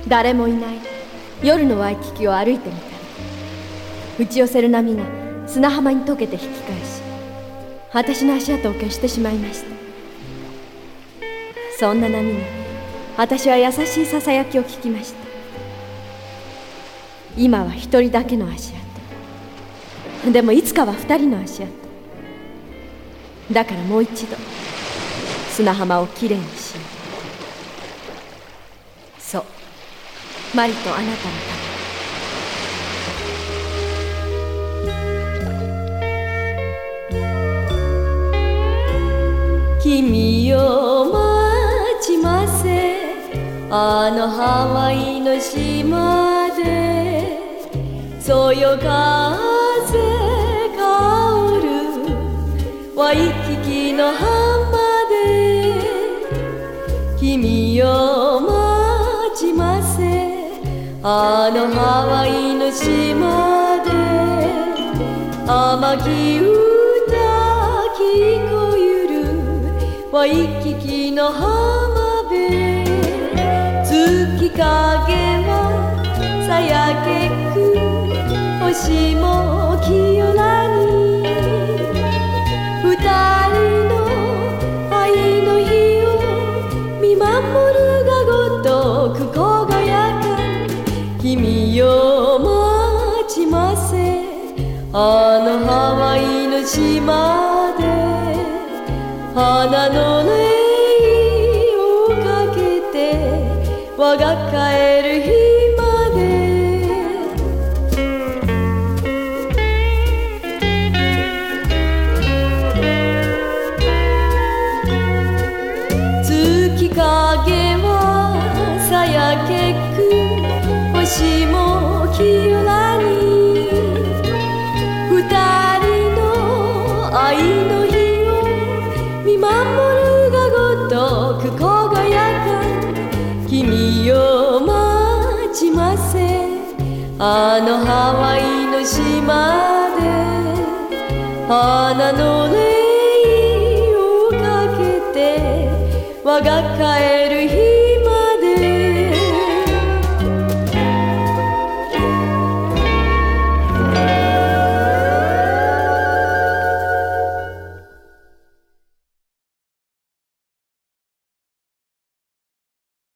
誰もいない夜のワイキキを歩いてみたら、打ち寄せる波が砂浜に溶けて引き返し、私の足跡を消してしまいました。そんな波に私は優しいささやきを聞きました。今は一人だけの足跡、でもいつかは二人の足跡だから、もう一度砂浜をきれいにしよう。そう、マリとあなたのため。君を待ちませ、あのハワイの島で、そよ風香るワイキキの浜で、君を待ちませ、あのハワイの島で、天城歌聞こえるワイキキの浜辺、月影はさやけく星も清らに、二人の愛の日を見守るがごとく輝かん。君を待ちませ、あのハワイの島で、花の音をかけて我が帰る日まで。月影はさやけく星も清らに、二人の愛の日見守るがごとく輝かん。君を待ちませ、あのハワイの島で、花の音をかけて我が帰る日